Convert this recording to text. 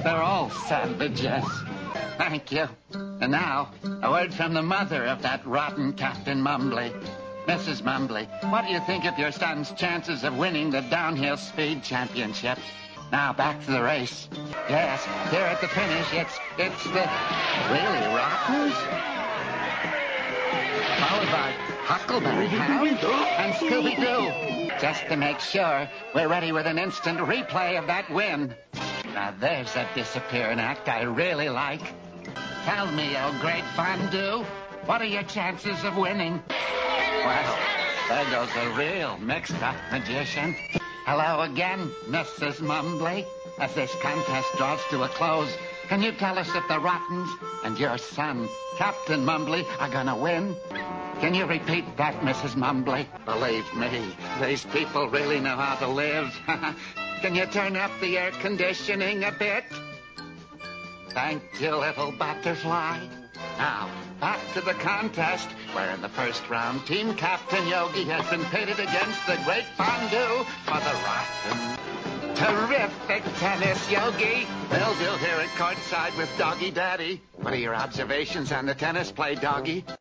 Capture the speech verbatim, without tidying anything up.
They're all savages. Thank you. And now, a word from the mother of that rotten Captain Mumbly. Missus Mumbly, what do you think of your son's chances of winning the downhill speed championship? Now, back to the race. Yes, here at the finish, it's, it's the... Really, Rottens? Followed by Huckleberry Hound and Scooby-Doo. Just to make sure, we're ready with an instant replay of that win. Now, there's a disappearing act I really like. Tell me, oh great fondue, what are your chances of winning? Well, there goes a real mixed-up magician. Hello again, Missus Mumbly. As this contest draws to a close, can you tell us if the Rottens and your son, Captain Mumbly, are gonna win? Can you repeat that, Missus Mumbly? Believe me, these people really know how to live. Can you turn up the air conditioning a bit? Thank you, little butterfly. Now, back to the contest, where in the first round, Team Captain Yogi has been pitted against the Great Fondue for the Rotten. Terrific tennis, Yogi. They'll do here at courtside with Doggy Daddy. What are your observations on the tennis play, Doggy?